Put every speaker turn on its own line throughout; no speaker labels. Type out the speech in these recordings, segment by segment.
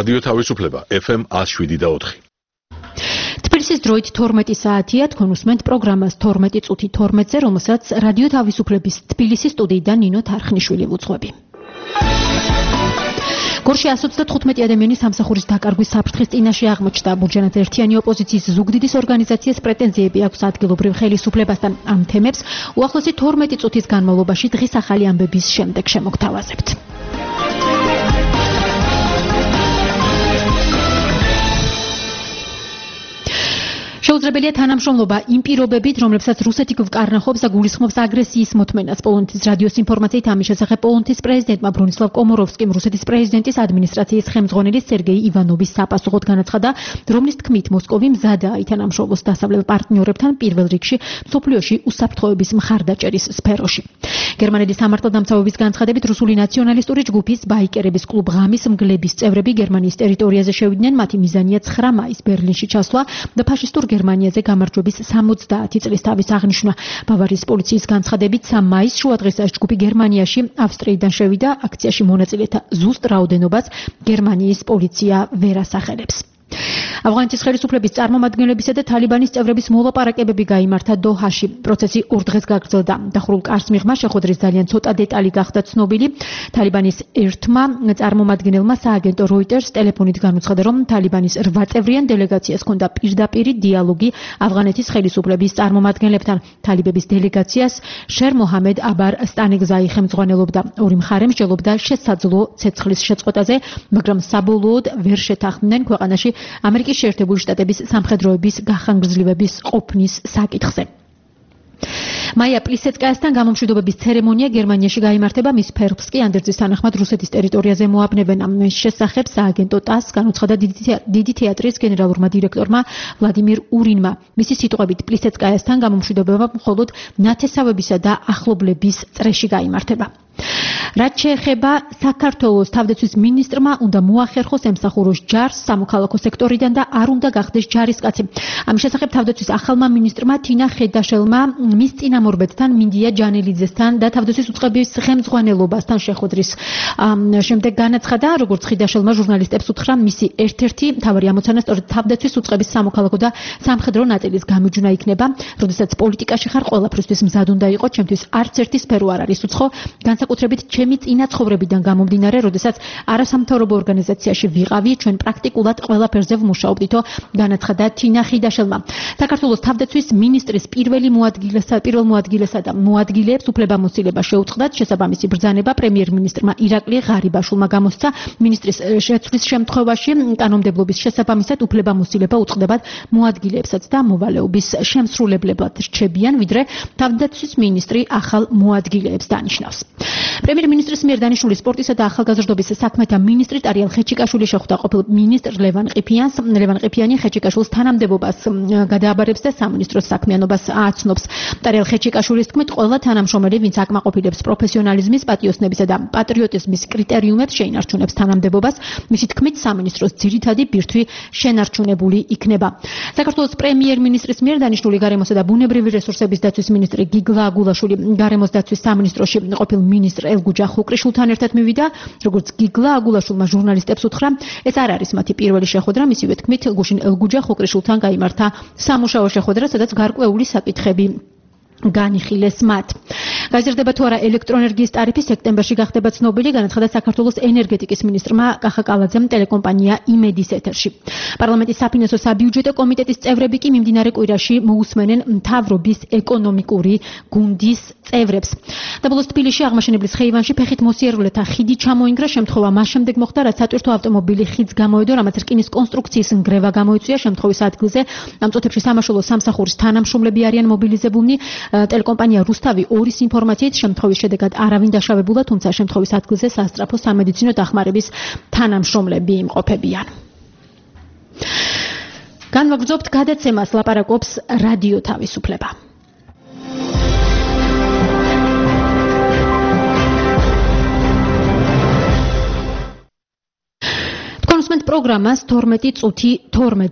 რადიო თავისუფლება FM 107.4.
თბილისის დროით 12 საათია, თქვენ უსმენთ პროგრამას 12 წუთი 12-ზე, რომელსაც რადიო თავისუფლების თბილისის სტუდიიდან ნინო თარხნიშვილი ვუძღვები. გორში 135 ადამიანი სამსახურის დაკარგვის საფრთხის წინაშე აღმოჩნდა. ბურჯანაძე ერთიანი ოპოზიციის ზუგდიდის ორგანიზაციას პრეტენზიები აქვს ადგილობრივ ხელისუფლებასთან. ამ თემებს უახლოესი 12 წუთის განმავლობაში დღის ახალი ამბების შემდეგ შემოგთავაზებთ. შეუძლებელია თანამშრომლობა იმ პირობებით, რომლებსაც რუსეთი გვკარნახობს და გულისხმობს აგრესიის მოთმენას. პოლონეთის რადიოს ინფორმაციით ამის შესახებ პოლონეთის პრეზიდენტმა ბრონისლავ კომოროვსკიმ რუსეთის პრეზიდენტის ადმინისტრაციის ხელმძღვანელი სერგეი ივანოვის საპასუხოდ განაცხადა, რომლის თქმით მოსკოვი მზადაა ითანამშრომლოს დასავლელ პარტნიორებთან პირველ რიგში მსოფლიოში უსაფრთხოების მხარდაჭერის სფეროში. გერმანელი სამართალდამცავების განცხადებით რუსული ნაციონალისტური ჯგუფის ბაიკერების კლუბ ღამის მგლების წევრები გერმანიის ტერიტორიაზე შევიდნენ. მათი მიზანია 9 მაისს ბერლინში ჩასვლა და ფაშისტურ გერმანიაზე გამარჯვების 70 წლის თავის აღნიშვნა. ბავარიის პოლიციის განცხადებით 3 მაისს შუადღესაც ჯგუფი გერმანიაში ავსტრიიდან შევიდა. აქციაში მონაწილეთა ზუსტ რაოდენობას გერმანიის პოლიცია ვერ ასახელებს. ავღანეთის ხელისუფლების წარმომადგენლებისა და თალიბანის წევრების მოლაპარაკებები გაიმართა დოჰაში. პროცესი 2 დღეს გაგრძელდა. დახურულ კარს მიღმა შეხვედრის ძალიან ცოტა დეტალი გახდა ცნობილი. თალიბანის ერთმა წარმომადგენელმა სააგენტო როიტერს ტელეფონით განუცხადა, რომ თალიბანის 8 წევრიან დელეგაციას ჰქონდა პირდაპირი დიალოგი ავღანეთის ხელისუფლების წარმომადგენლებთან. თალიბების დელეგაციას შერ მოჰამედ აბარ სტანეგზაი ხელმძღვანელობდა. ორი მხარე მსჯელობდა შესაძლო ცეცხლის შეწყვეტაზე, მაგრამ საბოლოოდ ვერ შეთანხმდნენ ქვეყანაში ამერიკის შეერთებული შტატების სამხედროების გახანგრძლივების ყოფნის საკითხზე. მაია პლისეცკაიასთან გამომშვიდობების ცერემონია გერმანიაში გაიმართება. მის ფერხს კი ანდერძის თანახმად რუსეთის ტერიტორიაზე მოაბნევენ. ამის შესახებ სააგენტო ტასს განუცხადა დიდი თეატრის გენერალურმა დირექტორმა ვლადიმირ ურინმა. მისი სიტყვებით პლისეცკაიასთან გამომშვიდობება მხოლოდ ნათესავებისა და ახლობლების წრეში გაიმართება. რაც შეეხება საქართველოს თავდაცვის მინისტრმა უნდა მოახერხოს ემსახუროს ჯარს სამოქალაქო სექტორიდან და არ უნდა გახდეს ჯარისკაცი. ამის შესახებ თავდაცვის ახალმა მინისტრმა თინა ხედაშელმა მის წინამორბედთან მინდია ჯანელიძესთან და თავდაცვის უწყების ხელმძღვანელობასთან შეხვედრის შემდეგ განაცხადა, როგორც ხედაშელმა ჟურნალისტებს უთხრა, მისი ერთ-ერთი მთავარი ამოცანა სწორედ თავდაცვის უწყების სამოქალაქო და სამხედრო ნაწილის გამიჯვნა იქნება. როდესაც პოლიტიკაში ხარ, ყველაფრისთვის მზად უნდა იყო, ჩემთვის არც ერთი სფერო არ არის უცხო, განსაკუთრებით ჩემი წინა ცხოვრებიდან გამომდინარე, როდესაც არასამთავრობო ორგანიზაციაში ვიყავი, ჩვენ პრაქტიკულად ყველაფერზე ვმუშაობდითო, განაცხადა თინა ხიდაშელმა. საქართველოს თავდაცვის მინისტრის პირველ მოადგილესა და მოადგილეებს უფლებამოსილება შეუწყდათ. შესაბამისი ბრძანება პრემიერ-მინისტრმა ირაკლი ღარიბაშვილმა გამოსცა. მინისტრის შეცვლის შემთხვევაში კანონმდებლობის შესაბამისად უფლებამოსილება უწყდებათ მოადგილეებსაც და მოვალეობის შემსრულებლად რჩებიან, ვიდრე თავდაცვის მინისტრი ახალ მოადგილეებს დანიშნავს. პრემიერ-მინისტრის მიერ დანიშნული სპორტისა და ახალგაზრდობის საქმეთა მინისტრი ტარიელ ხეჩიკაშვილი შეხვდა ყოფილ მინისტრ ლევან ყიფიანს. ლევან ყიფიანი ხეჩიკაშვილს თანამდებობას გადააბარებს და სამინისტროს საქმიანობას აცნობს. ტარიელ ხეჩიკაშვილის თქმით, ყველა თანამშრომელი, ვინც აკმაყოფილებს პროფესიონალიზმის, პატიოსნებისა და პატრიოტიზმის კრიტერიუმებს, შეინარჩუნებს თანამდებობას. მისი თქმით, სამინისტროს ძირითადი ბირთვი შენარჩუნებული იქნება. საქართველოს პრემიერ-მინისტრის მიერ დანიშნული გარემოსა და ბუნებრივი რესურსების დაცვის მინისტრი გიგლა აგულაშვილი გარემოს დაცვის სამინისტროში ყოფილ მინისტრ ელგუჯა ხუყრიშვილთან ერთად მივიდა. როგორც გიგლა აგულაშვილმა ჟურნალისტებს უთხრა, ეს არ არის მათი პირველი შეხვედრა. მისივე თქმით, გუშინ ელგუჯა ხუყრიშვილთან გაიმართა სამუშაო შეხვედრა, სადაც გარკვეული საკითხები განიხილეს მათ. გაზრდება თუ არა ელექტროენერგიის ტარიფი სექტემბერში გახდება ცნობილი, განაცხადა საქართველოს ენერგეტიკის მინისტრმა კახა კალაძემ ტელეკომპანია იმედის ეთერში. პარლამენტის საფინანსო საბიუჯეტო კომიტეტის წევრები კი მიმდინარე კვირაში მოусმენენ მთავრობის ეკონომიკური გუნდის წევრებს. დაბოლოს თბილისში აღმაშენებლის ხეივანში ფეხით მოსიარულეთა ხიდი ჩამოინგრა. შემთხვევა მას შემდეგ მოხდა, რაც სატვირთო ავტომობილი ხიდს გამოედო, რამაც რკინის კონსტრუქციის ნგრევა გამოიწვია. შემთხვევის ადგილზე ამ წუთებში სამაშველო სამსახურის თანამშრომლები არიან მობილიზებულნი. ტელეკომპანია რუსთავი 2-ის ინფორმაციით შემთხვევის შედეგად არავინ დაშავებულა, თუმცა შემთხვევის ადგილზე სასწრაფო სამედიცინო დახმარების თანამშრომლები იმყოფებიან. განვაგრძობთ გადაცემას, ლაპარაკობს რადიო თავისუფლება. თქვენ უსმენთ პროგრამას 12 წუთი 12-ზე.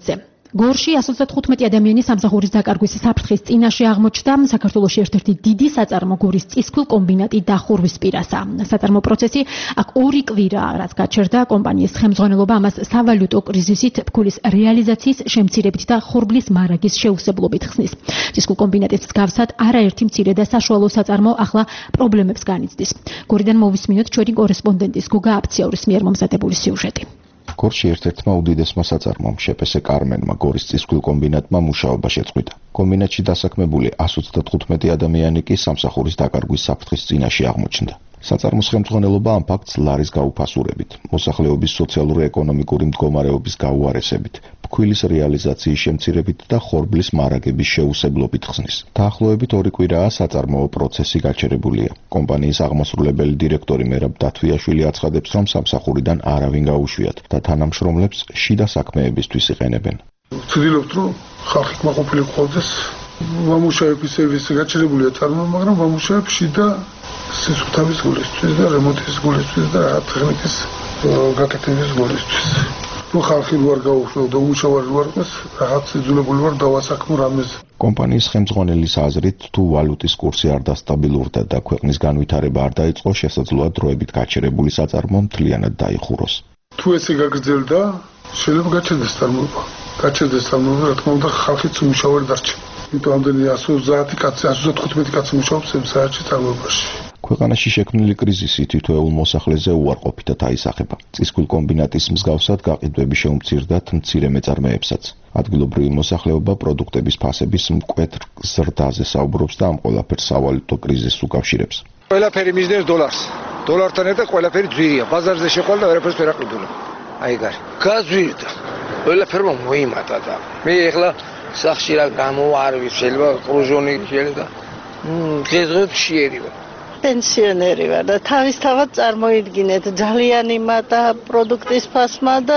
გორში 135 ადამიანი სამსახურის დაკარგვის საფრთხის წინაშე აღმოჩნდა. საქართველოში ერთ-ერთი დიდი საწარმო გორის წისქვილ კომბინატი დახურვის პირასა. საწარმო პროცესი აქ 2 კვირა რაც გაჩერდა. კომპანიის ხელმძღვანელობა ამას სავალუტო კრიზისით, ფქვილის რეალიზაციის შემცირებით და ხორბლის მარაგის შეუსაბლობით ხსნის. წისქვილ კომბინატის მსგავსად არაერთი მცირე და საშუალო საწარმო ახლა პრობლემებს განიცდის. გორიდან მოვისმინოთ ჩვენი კორესპონდენტის გოგა აფციაურის მიერ მომზადებული სიუჟეტი.
გორში ერთ-ერთმა უდიდესმა საწარმომ შეპესე კარმენმა გორის წისქვილ კომბინატმა მუშაობა შეწყვიტა. კომბინატში დასაქმებული 135 ადამიანი კი სამსახურის დაკარგვის საფრთხის წინაშე აღმოჩნდა. საწარმოს ხელმძღვანელობა ამ ფაქტს ლარის გაუფასურებით, მოსახლეობის სოციალურ-ეკონომიკური მდგომარეობის გაუარესებით, ფქვილის რეალიზაციის შემცირებით და ხორბლის მარაგების შეუსაბლობით ხსნის. დაახლოებით 2 კვირაა საწარმოო პროცესი გაჩერებულია. კომპანიის აღმასრულებელი დირექტორი მერაბ დათვიაშვილი აცხადებს, რომ სამსახურიდან არავინ გაუშვიათ და თანამშრომლებს შიდა საქმეებისთვის იყენებენ.
ვცდილობთ, რომ ხალხი კმაყოფილი ყოლდეს. ვამუშავების სერვისი გაჩერებულია წარმოება, მაგრამ ვამუშავებ შიდა სისუფთავის გულისთვის და რემონტის გულისთვის და ტექნიკის გაკეთების გულისთვის. რომ ხალხი არ გაუშვო და უმუშავარ ვარდეს, რაღაც იძულებული ვარ დავასაქმო რამეს.
კომპანიის ხელმძღვანელის აზრით, თუ ვალუტის კურსი არ დასტაბილურდა და ქვეყნის განვითარება არ დაიწყო, შესაძლოა დროებით გაჩერებული საწარმო მთლიანად დაიხუროს.
თუ ესე გაგრძელდა, შეიძლება გაჩერდეს წარმოება. გაჩერდეს წარმოება, რა თქმა უნდა, ხალხიც უმუშავარ დარჩა. იმიტომ ამდენი 130 კაცი, 115 კაცი მუშაობს ამ საათში წარმოებაში.
ქვეყანაში შექმნილი კრიზისი თითოეულ მოსახლეზე უარყოფითად აისახება. წისქვილ კომბინატის მსგავსად გაყიდვები შეუმცირდათ მცირე მეწარმეებსაც. ადგილობრივი მოსახლეობა პროდუქტების ფასების მკვეთრ ზრდაზე საუბრობს და ამ ყველაფერს სავალუტო კრიზისს უკავშირებს.
ყველაფერი მიზნებს დოლარს. დოლართან ერთად ყველაფერი ძვირია. ბაზარზე შეყვალ და ვერაფერს ვერ აყიდულა. აი გარი. გაძვირდა. ყველაფერმა მოიმატა და მე ეხლა სახში რა გამოარვის შეიძლება კრუჟონი შეიძლება დღესდღეობით შეერივა.
პენსიონერი ვარ და თავისთავად წარმოიდგინეთ ძალიან იმატა პროდუქტის ფასმა და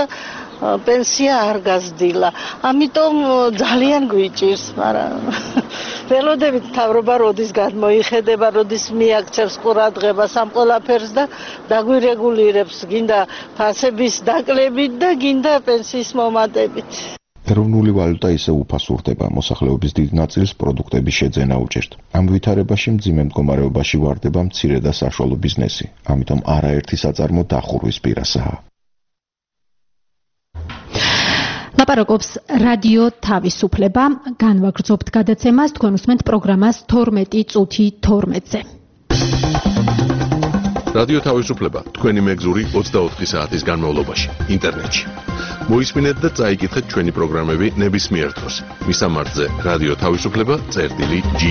პენსია არ გაზრდილა. ამიტომ ძალიან გვიჭირს, მაგრამ ველოდებით მთავრობა როდის გადმოიხედება, როდის მიაქცევს ყურადღებას ამ ყველაფერს და დაგვირეგულირებს გინდა ფასების დაკლებით და გინდა პენსიის მომატებით.
ეროვნული ვალუტა ისე უფასურდება, მოსახლეობის დიდ ნაწილს პროდუქტების შეძენა უჭერთ. ამ ვითარებაში მძიმე მდგომარეობაში ვარდება მცირე და საშუალო ბიზნესი, ამიტომ არაერთი საწარმო დახურვის პირასაა.
ლაპარაკობს რადიო თავისუფლება, განვაგრძობთ გადაცემას, თქვენ უსმენთ პროგრამას 12 წუთი 12-ზე.
რადიო თავისუფლება თქვენი მეგზური 24 საათის განმავლობაში ინტერნეტში. მოისმინეთ და წაიკითხეთ ჩვენი პროგრამები ნებისმიერ დროს. მისამართზე რადიო თავისუფლება.ge.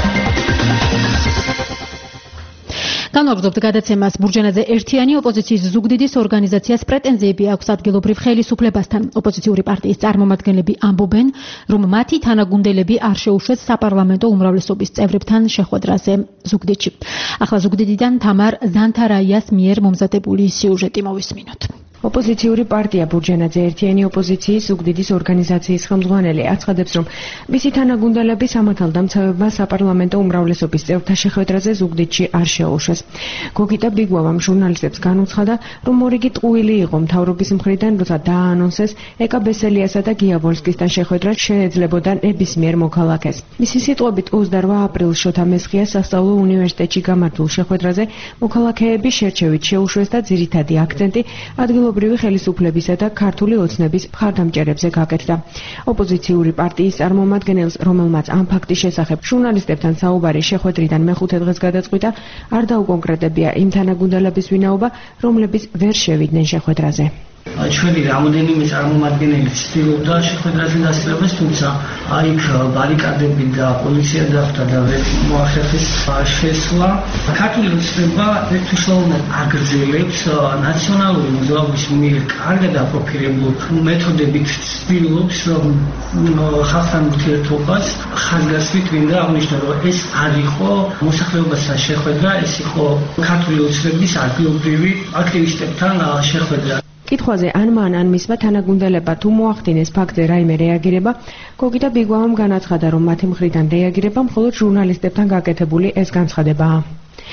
განვაგრძობთ გადაცემას. ბურჯანაძე ერთიანი ოპოზიციის ზუგდიდის ორგანიზაციას პრეტენზიები აქვს ადგილობრივ ხელისუფლებასთან. ოპოზიციური პარტიის წარმომადგენლები ამბობენ, რომ მათი თანაგუნდელები არ შეუშვეს საპარლამენტო უმრავლესობის წევრებთან შეხვედრაზე ზუგდიდში. ახლა ზუგდიდიდან თამარ ზანთარაიას მიერ მომზადებული სიუჟეტი მოვისმინოთ.
ოპოზიციური პარტია ბურჯანაძე ერთიანი ოპოზიციის ზუგდიდის ორგანიზაციის ხელმძღვანელი აცხადებს, რომ მისი თანაგუნდელები სამართალდამცავებმა საპარლამენტო უმრავლესობის წევრთა შეხვედრაზე ზუგდიდში არ შეუშვეს. გოგიტა ბიგვავამ ჟურნალისტებს განუცხადა, რომ მორიგი ტყუილი იყო მთავრობის მხრიდან, როცა დააანონსეს ეკა ბესელიასა და გიაბოლსკისთან შეხვედრა შეეძლებოდა ნებისმიერ მოქალაქეს. მისი სიტყვებით 28 აპრილს შოთა მესხია სასწავლო უნივერსიტეტში გამართულ შეხვედრაზე მოქალაქეების შერჩევით შეუშვეს და ძირითადი აქცენტი ადგილობრივი ხელისუფლებისა და ქართული ოცნების მხარდამჭერებზე გაკეთდა. ოპოზიციური პარტიის წარმომადგენელს, რომელმაც ამ ფაქტის შესახებ ჟურნალისტებთან საუბარი შეხვედრიდან მეხუთე დღეს გადაწყვიტა, არ დაუკონკრეტებია იმ თანაგუნდელების ვინაობა, რომლებიც ვერ შევიდნენ შეხვედრაზე.
ჩვენი რამოდენიმე წარმომადგენელი ცდილობდა შეხვედრაზე დასწრებას, თუმცა იქ ბარიკადები და პოლიცია დახვდა და ვერ მოახერხეს შესვლა. ქართული ოცნება ერთუშლოვნად აგრძელებს ნაციონალური მოზღვაობის მიერ კარგად აპროფილებულ მეთოდებით ცდილობს ხალხთან ურთიერთობას ხაზგასმით მინდა აღნიშნო, რომ ეს არ იყო მოსახლეობასთან შეხვედრა, ეს იყო ქართული ოცნების ადგილობრივი აქტივისტებთან შეხვედრა.
კითხვაზე ან მან ან მისმა თანაგუნდელებმა თუ მოახდინეს ფაქტზე რაიმე რეაგირება, გოგიტა ბიგვავამ განაცხადა, რომ მათი მხრიდან რეაგირება მხოლოდ ჟურნალისტებთან გაკეთებული ეს განცხადებაა.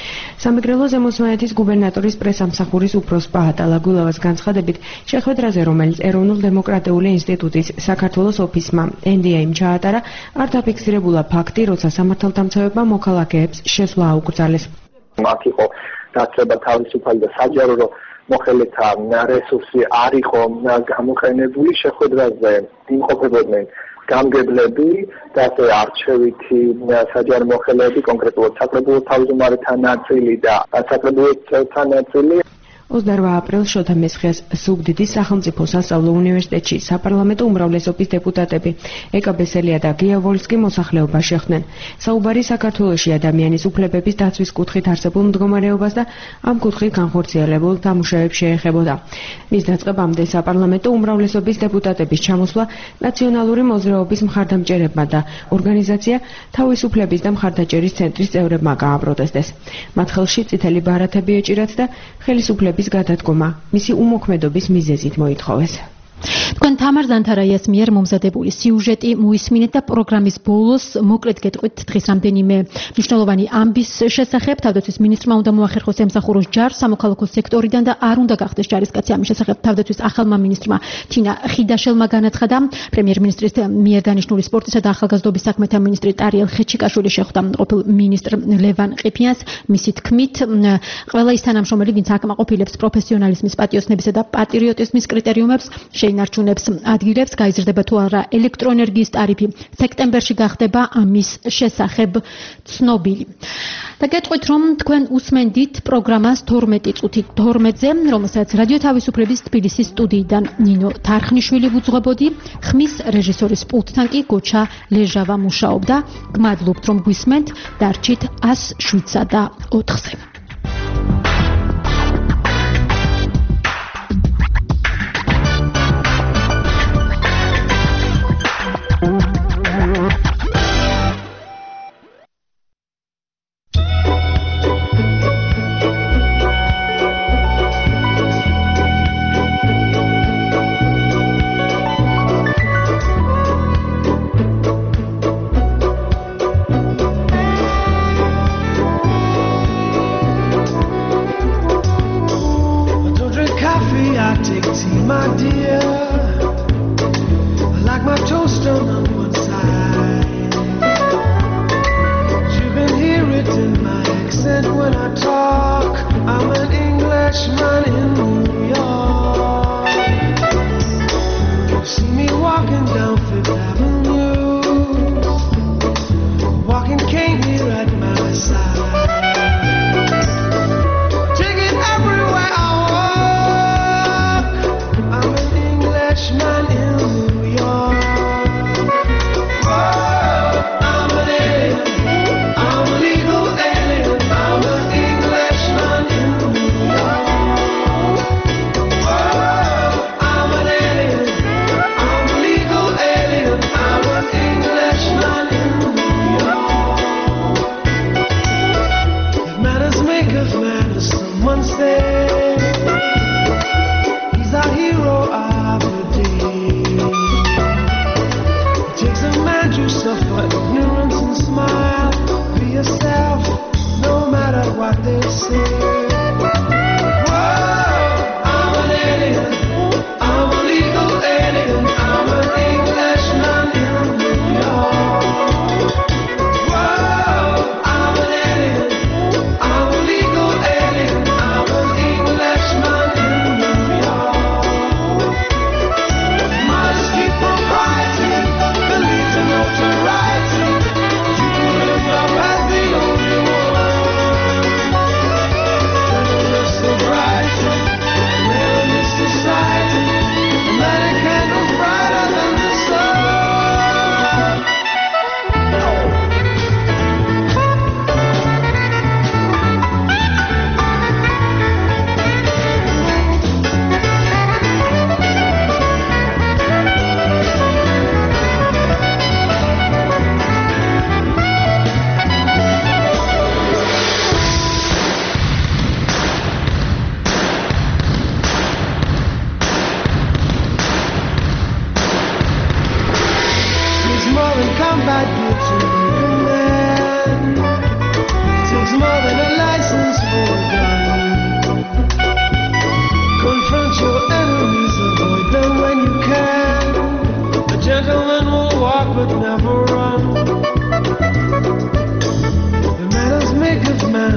სამეგრელო ზემოსვანეთის გუბერნატორის პრესამსახურის უფროს პაატა ლაგულავას განცხადებით, შეხვედრაზე, რომელიც ეროვნულ დემოკრატიული ინსტიტუტის საქართველოს ოფისმა NDA-მ ჩაატარა, არ დაფიქსირებულა ფაქტი, როცა სამართალდამცავებმა მოქალაქეებს შესვლა აუკრძალეს.
აქ იყო დაწება თავისუფალი და საჯარო რომ მოხელეთა რესურსი არ იყო გამოყენებული შეხვედრაზე იმყოფებოდნენ გამგებლები და ასე არჩევითი საჯარო მოხელეები, კონკრეტულად საკრებულო თავმჯდომარეთა ნაწილი და საკრებულო წევრთა ნაწილი.
28 აპრილს შოთა მესხიას ზუგდიდის სახელმწიფო სასწავლო უნივერსიტეტში საპარლამენტო უმრავლესობის დეპუტატები ეკა ბესელია და გია ვოლსკი მოსახლეობა შეხვდნენ. საუბარი საქართველოში ადამიანის უფლებების დაცვის კუთხით არსებულ მდგომარეობას და ამ კუთხით განხორციელებულ დამუშავებს შეეხებოდა. მის დაწყებამდე საპარლამენტო უმრავლესობის დეპუტატების ჩამოსვლა ნაციონალური მოძრაობის მხარდამჭერებმა და ორგანიზაცია თავისუფლების და მხარდაჭერის ცენტრის წევრებმა გააპროტესტეს. მათ ხელში წითელი ბარათები ეჭირათ და ხელისუფლების გადადგომა მისი უმოქმედობის მიზეზით მოითხოვეს.
თქვენ თამარ ზანთარაიას მიერ მომზადებული სიუჟეტი მოისმინეთ და პროგრამის ბოლოს მოკლედ გეტყვით დღის რამდენიმე მნიშვნელოვანი ამბის შესახებ. თავდაცვის მინისტრმა უნდა მოახერხოს ემსახუროს ჯარს სამოქალაქო სექტორიდან და არ უნდა გახდეს ჯარისკაცი. ამის შესახებ თავდაცვის ახალმა მინისტრმა თინა ხიდაშელმა განაცხადა. პრემიერ-მინისტრის მიერ დანიშნული სპორტისა და ახალგაზრდობის საქმეთა მინისტრი ტარიელ ხეჩიკაშვილი შეხვდა ყოფილ მინისტრ ლევან ყიფიანს. მისი თქმით, ყველა ის თანამშრომელი, ვინც აკმაყოფილებს პროფესიონალიზმის, პატიოსნებისა და პატრიოტიზმის კრიტერიუმებს, შეინარჩუნებს ადგილებს, გაიზრდება თუ არა ელექტროენერგიის ტარიფი. სექტემბერში გახდება ამის შესახებ ცნობილი. და გეტყვით, რომ თქვენ უსმენდით პროგრამას 12 წუთი 12-ზე, რომელსაც რადიო თავისუფლების თბილისის სტუდიიდან ნინო თარხნიშვილი ვუძღვებოდი, ხმის რეჟისორის პულტთან კი გოჩა ლეჟავა მუშაობდა. გმადლობთ, რომ გვისმენთ, დარჩით 107-ზე.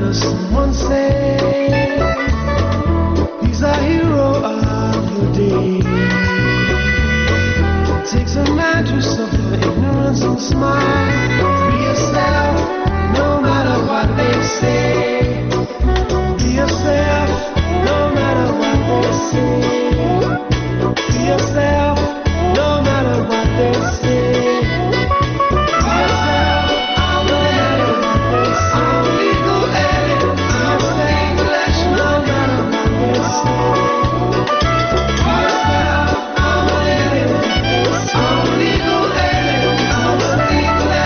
heard someone say he's a hero of the day. It takes a man to suffer ignorance and smile. Be yourself, no matter what they say. Be yourself, no matter what they say. Be yourself, no matter what they say. Be yourself, no matter what they say. Only go ahead, only English, no matter what they say. Be yourself, only go ahead, only English.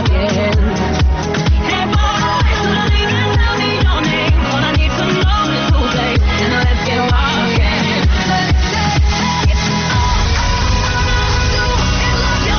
again. Hey boy, so don't even tell me your name. All I need to know is who they, and let's get walking. It's all I do is love your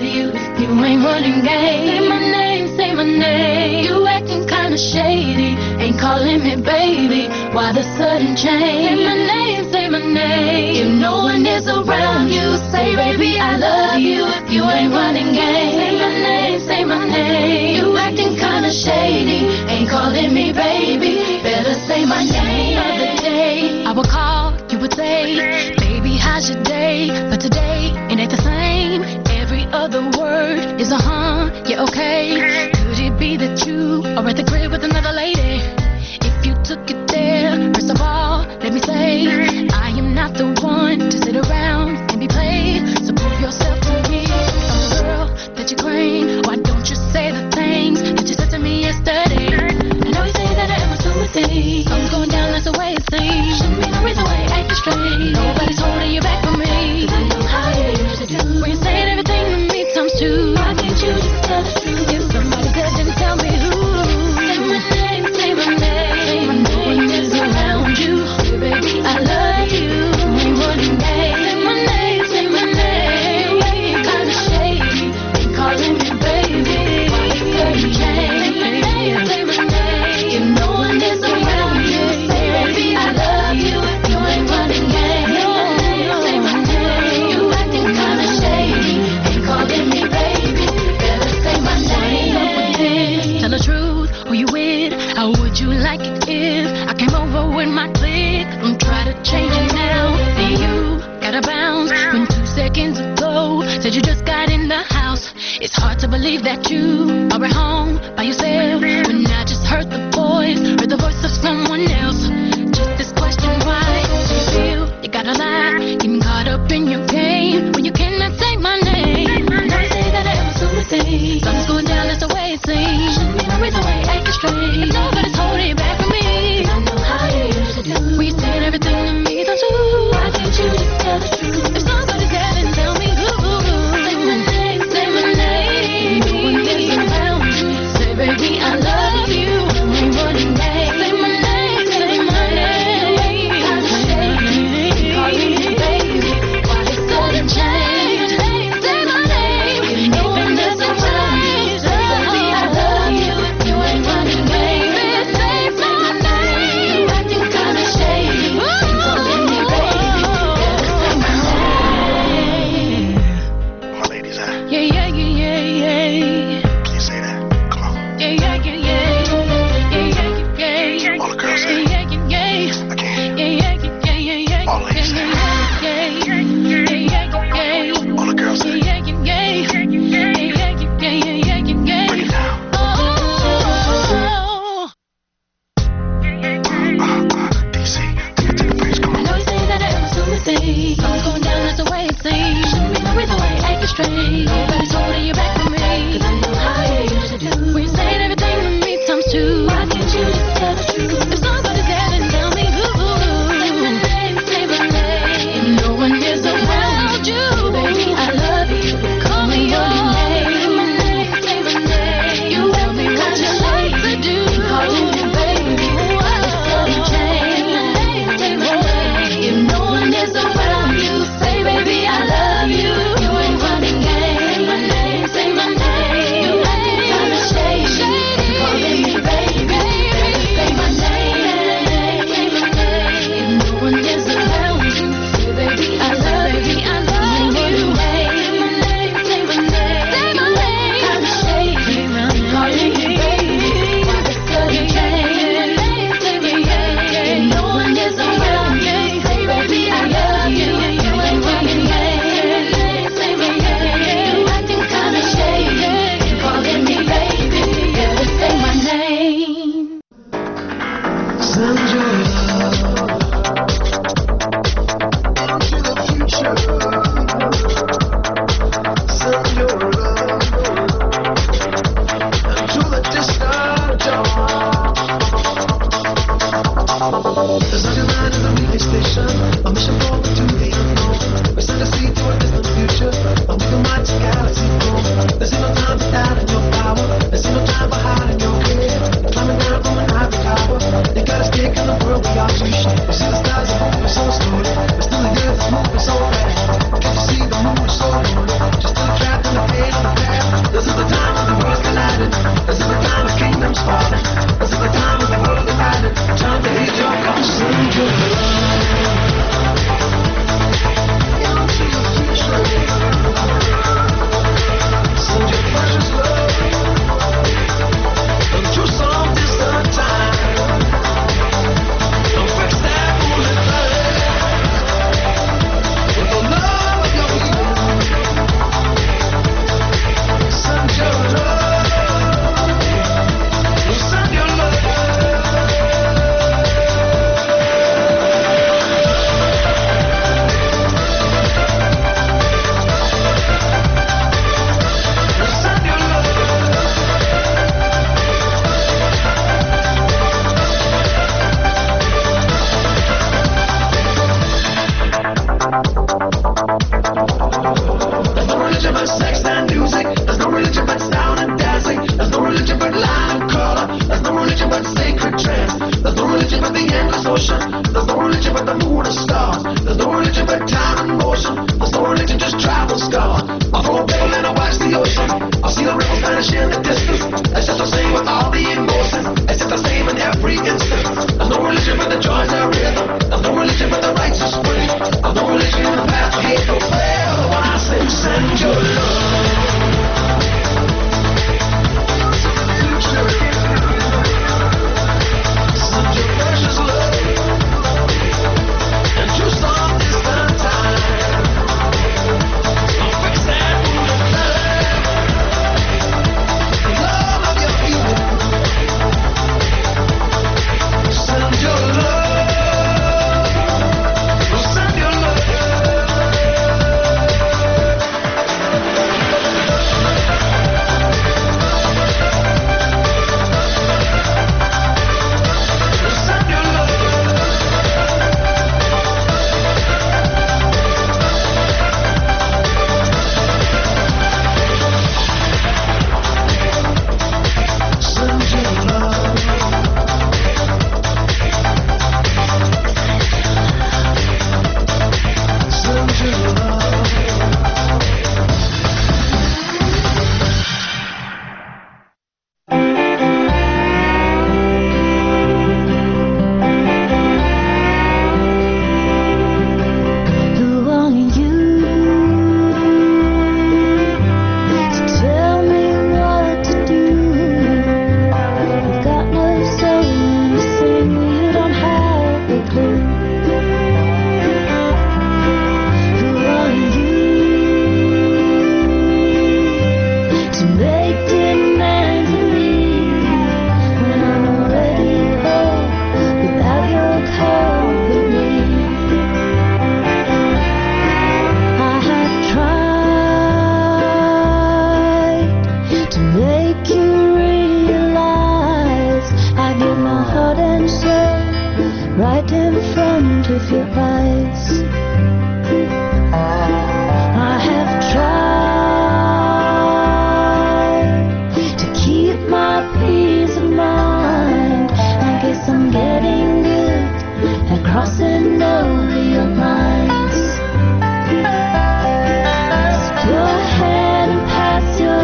love you if you ain't running game. Say my name. You acting kinda shady, ain't calling me baby. Why the sudden change? Say my name. If no one is around you, say baby I love you if you ain't running game. Say my name. You acting kinda shady, ain't calling me baby. Better say my name. Other day I would call, you would say, baby how's your day? But today it ain't the same. Every other word is a yeah okay. Could it be that you are at the crib with another lady? If you took it there, first of all, let me say, I am not the one to sit around and be played. So prove yourself to me. I'm the girl that you claim. Why don't you say the things that you said to me yesterday? I know you say that I am assuming things. Something's going down, that's the way it seems. Shouldn't be no reason why you're acting strange. Nobody's holding you back from me. 'Cause I know how you used to do. When you saying everything to me times two. Why can't you just tell the truth? If somebody good, then tell me who. Say my name, say my name. No one is around you. Hey, baby, I love you. Ain't running game. Say my name, say my name. Kinda shady, ain't calling me baby. Why you sudden change? Say my name, say my name. If no one is around you, say baby, I love you. If you ain't running game. Say my name, you acting kinda shady, ain't calling me baby. Better say my name. Tell the truth, who you with? How would you like it if I came over with my clique? Don't try to change it now. Then you gotta bounce when 2 seconds ago said you just got in the house. It's hard to believe that you are at home by yourself when I just heard the voice of someone else. Just this question, why do you feel you gotta lie? Getting caught up in your game when you cannot say my name. I know you say that I am assuming things. Something's going down, that's the way it seems. Shouldn't be no reason why you're acting strange. If nobody's holding you back from me, 'cause I know how you used to do. We said everything to me times two. Why can't you just tell the truth? If somebody's there, then tell me who. Say my name, say my name. No one is around you. Say baby I love you. Ain't running game. Say my name, say my name. Kinda shady, calling me baby. Why they sudden change? Say my name. If no one is around you, say baby I love you. If you ain't running game, say my name. You acting kinda shady, ain't calling me baby. Better say my name.
My ladies,
Yeah, yeah, yeah, yeah, yeah.
can you say that? Come on.
Yeah, yeah, yeah, yeah. Yeah, yeah, yeah, yeah.
All the girls say
Yeah, yeah, yeah, yeah.
I can't.
Yeah, yeah, yeah, yeah, yeah.
All ladies say
Yeah, yeah, yeah, yeah.
All the girls say
Yeah, yeah, yeah. Yeah, yeah, yeah, yeah, yeah.
Break it down.
Oh.
DC, take it to the bridge, come
I
on.
know you say that I am assuming things. Something's going down, that's the way it seems. Shouldn't be no reason why you're acting strange. Nobody's holding you back from me. 'Cause I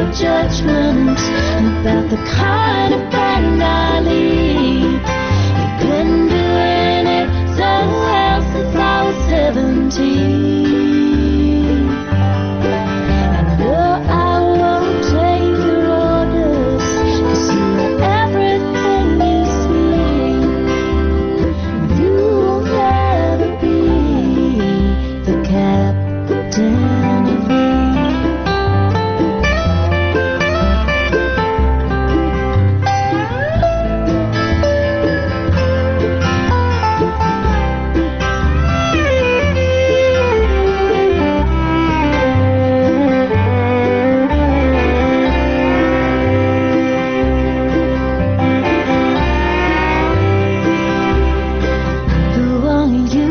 judgment about the kind of brand I lead. You've been doing it so well since I was 17. I know I won't take your orders, 'cause you are everything you see. You'll never be the captain of me. Who are you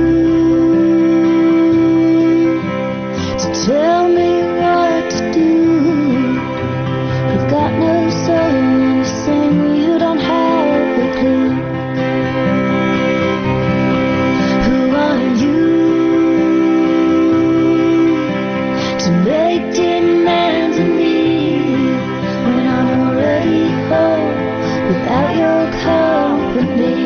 to tell me what to do? You've got no soul and you sing, you don't have a clue. Who are you to make demands of me when I'm already whole without your company?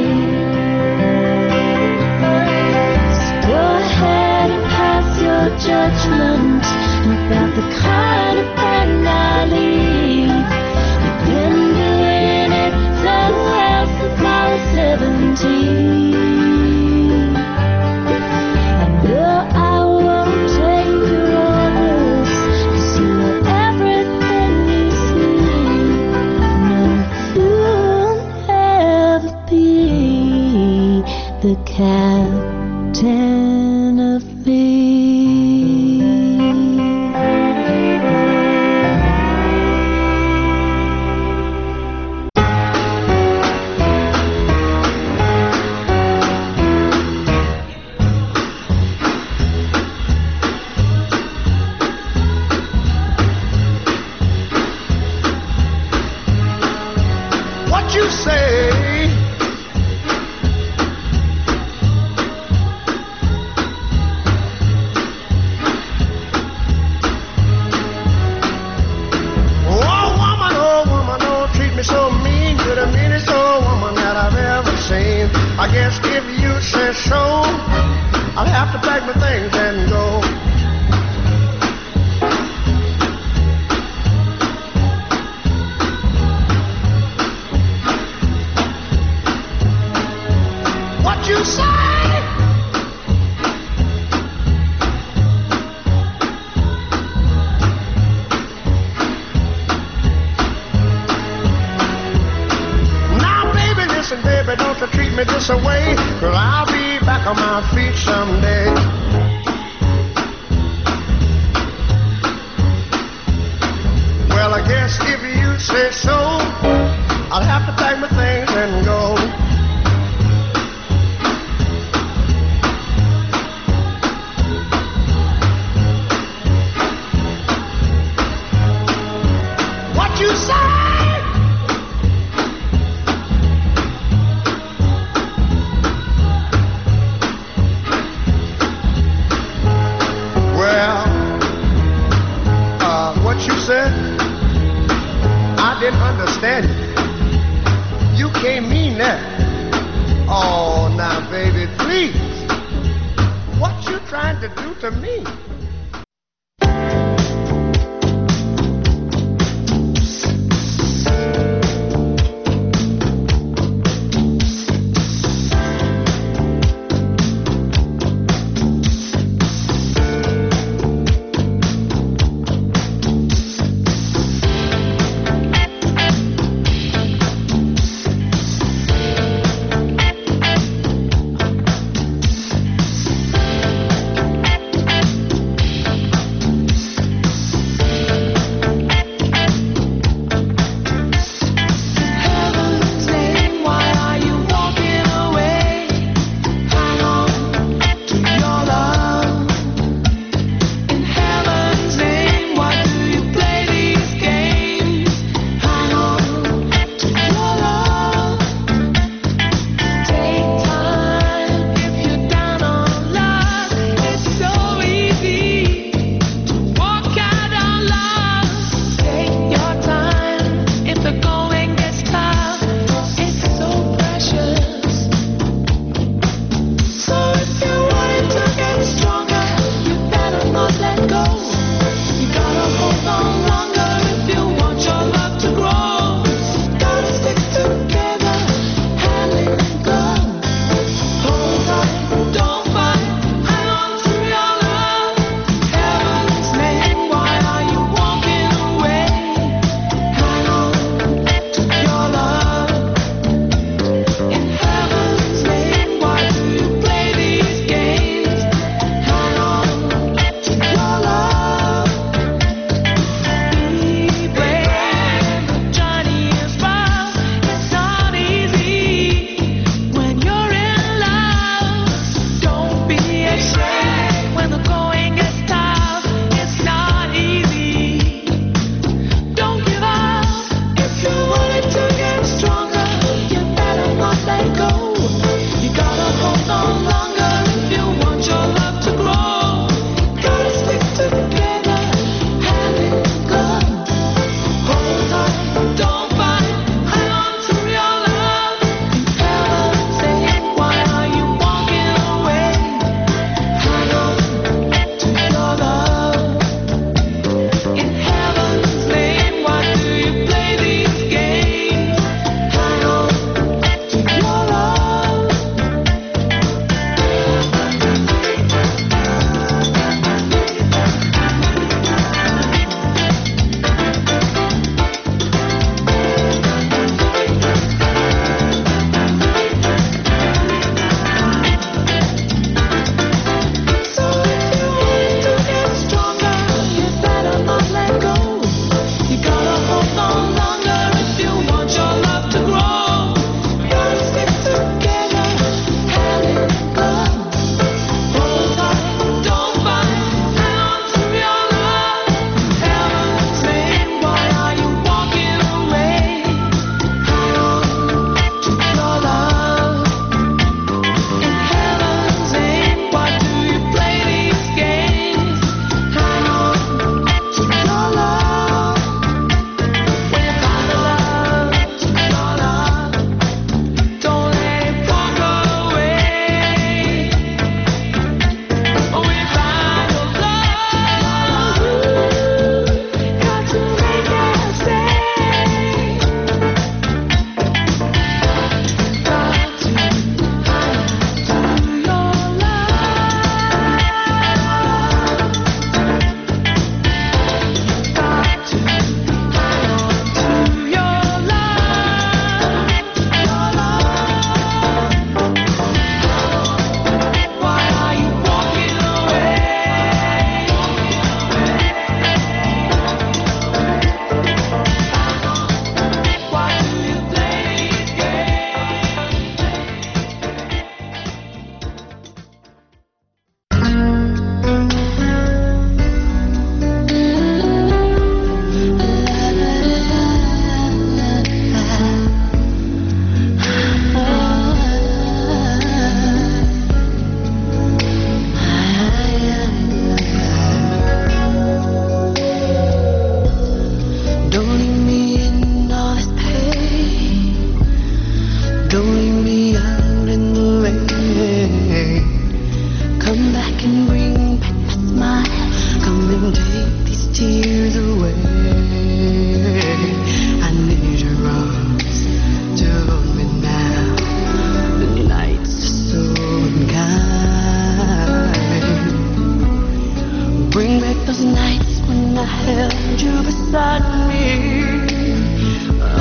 Go ahead and pass your judgment about the kind of brand I lead. You've been doing it so well since I was 17. I know I won't take your orders, 'cause you are everything you see. No, you'll never be the captain of me.
What you say? Oh woman, don't treat me so mean. You're the meanest old woman that I've ever seen. I guess if you say so, I'll have to pack my things and go. What you say? Now, baby, listen, baby, don't you treat me this away, 'cause I'll be back on my feet someday. Well, I guess if you say so, I'll have to pack my things and go. What you say? Well, what you said, I didn't understand you. You can't mean that. Oh, now, baby, please. What you trying to do to me?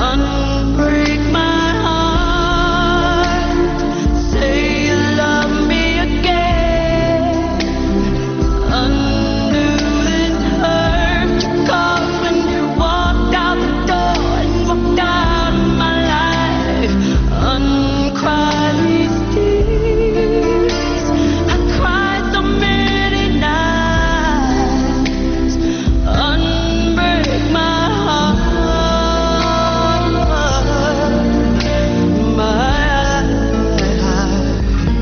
unbreak my heart. Say you love me again. Undo this hurt you caused when you walked out the door and walked out of my life. Uncry these tears I cried so many nights. Unbreak my heart, my heart.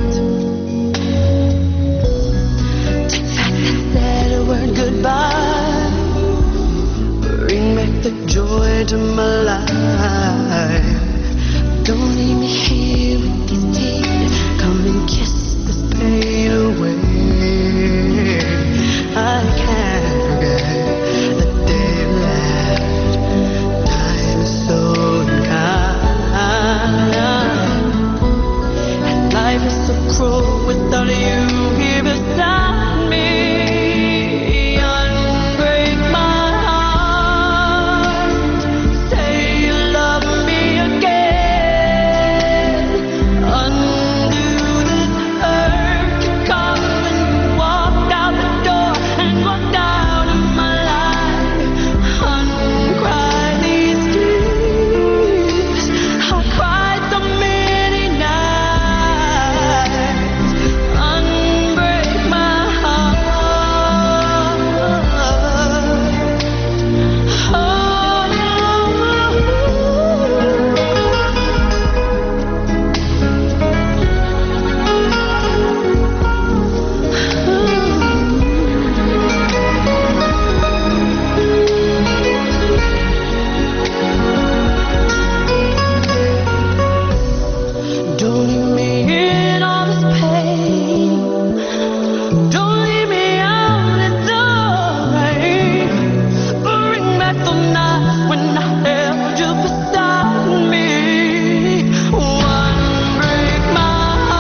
Take back that sad word goodbye. Bring back the joy to my life. Don't leave me here with these tears. Come and kiss this pain away. I can't forget the day you left. Time is so unkind, and life is so cruel without you here beside me. Unbreak my heart. Say you love me again. Undo this hurt you caused when you walked out the door and walked out of my life. Uncry these tears I cried so many nights. Unbreak my heart. Don't leave me in all this pain. Don't leave me out in the rain. Bring back the night when I held you beside me. Unbreak my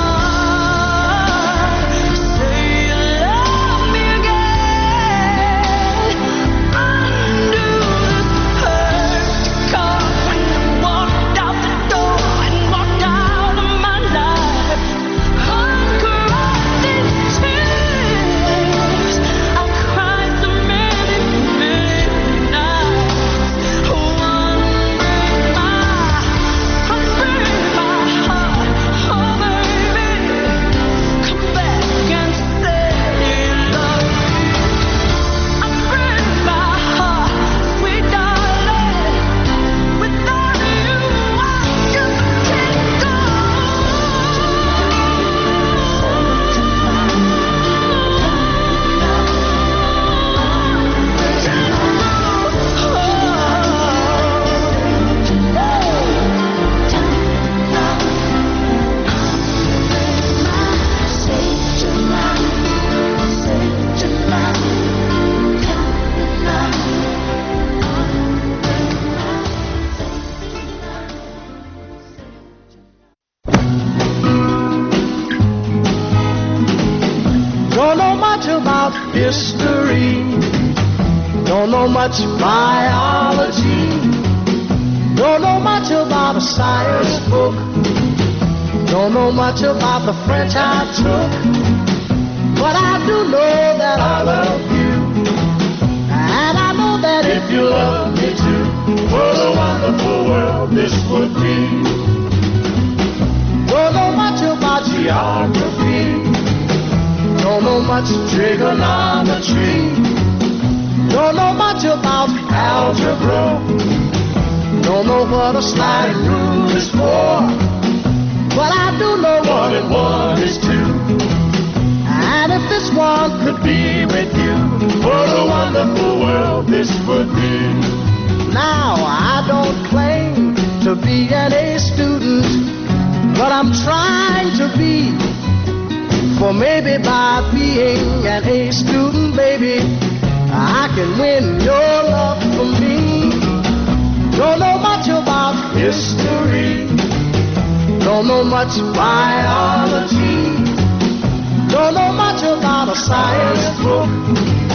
heart. Say you love me again. Undo this hurt you caused when you walked out the door and walked out of my life. Uncry these tears I cried so many, many nights. Unbreak my heart. Oh baby, come back and say you love me. Unbreak my heart, sweet darling. Without you, I just can't go.
Don't know much about history, don't know much biology, don't know much about a science book, don't know much about the French I took, but I do know that I love you, and I know that if you love me too, what a wonderful world this would be. Don't know much about geography, don't know much trigonometry, don't know much about algebra, don't know what a sliding rule is for, but I do know 1 and 1 is 2. And if this one could be with you, what a wonderful world this would be. Now I don't claim to be an A student, but I'm trying to be. For maybe by being an A student, baby, I can win your love for me. Don't know much about history, don't know much biology, don't know much about a science book,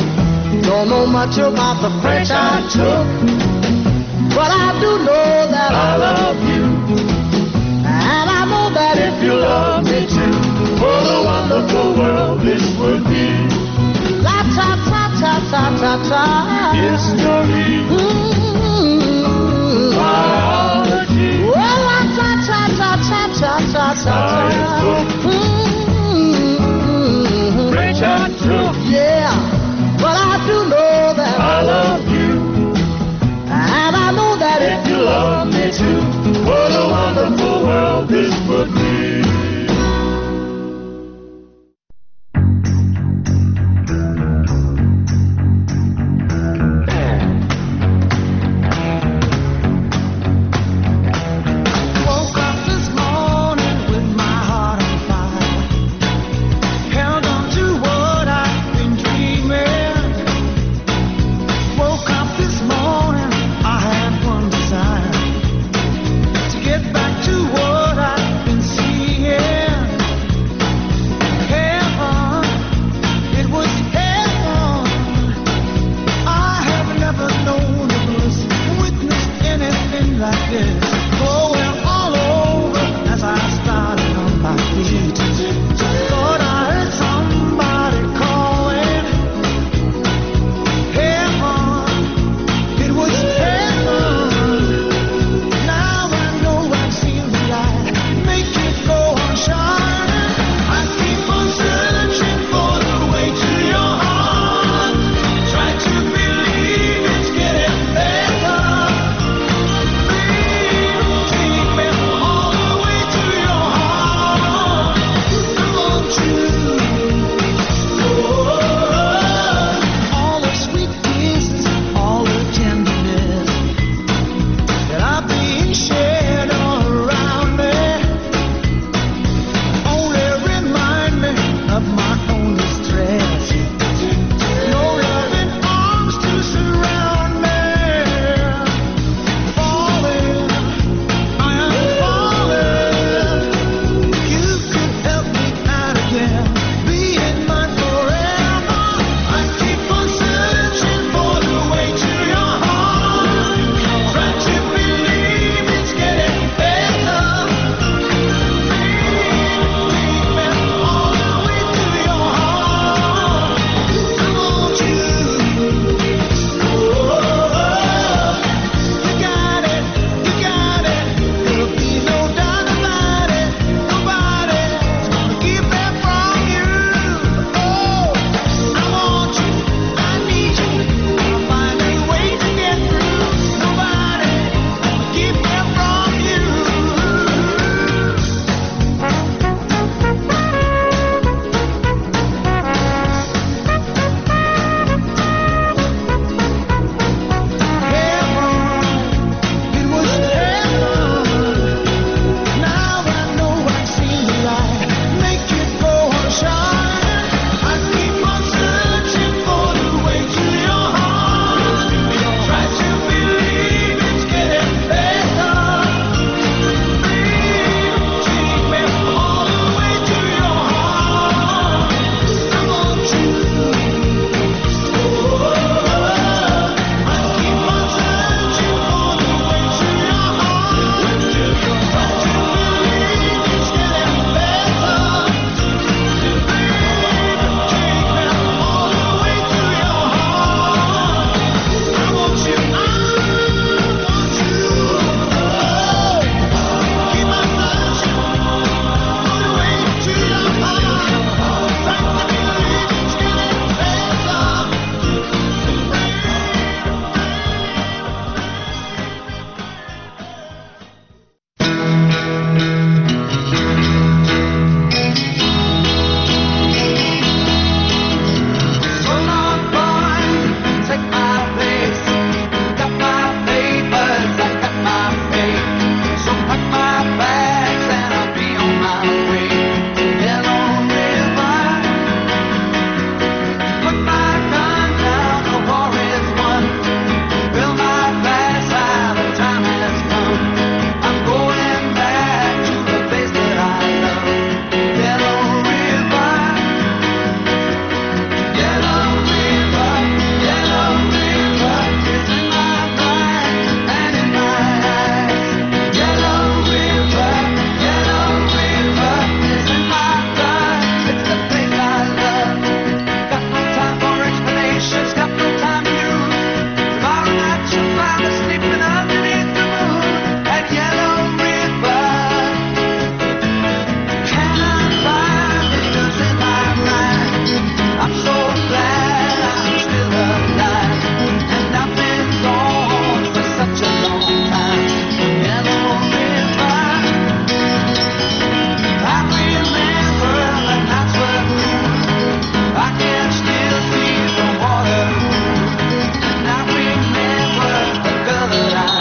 don't know much about the French I took, but I do know that that I love you. And I know that if you love me too, what a wonderful world this would be. La ta ta ta ta ta ta. History. Biology. Well, la ta ta ta ta ta ta ta. Science book. Rich and true. Yeah, but I do know that I love you. And I know that if you love me too, what a wonderful world this would be. Woke up this morning with my heart on fire. Held on to what I've been dreaming. Woke up this morning, I had one desire, to get back to what I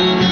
Bye.